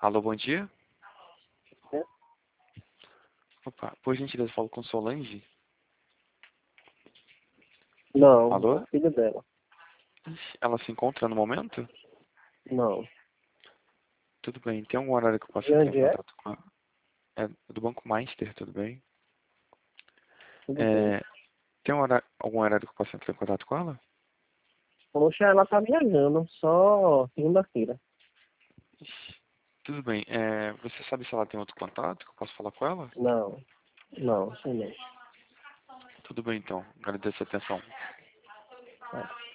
Alô, bom dia. É? Opa, por gentileza, falo com Solange. Não, é Alô? o filho dela. Ixi, ela se encontra no momento? Não. Tudo bem. Tem algum horário que eu possa De entrar em onde é? contato com ela? É do Banco Master, tudo bem? Tudo bem. É, tem algum horário que eu possa entrar em contato com ela? Poxa, ela tá viajando, só segunda-feira. Ixi, tudo bem. Você sabe se ela tem outro contato que eu posso falar com ela? Não, não, sei não. Tudo bem, então. Agradeço a atenção. É.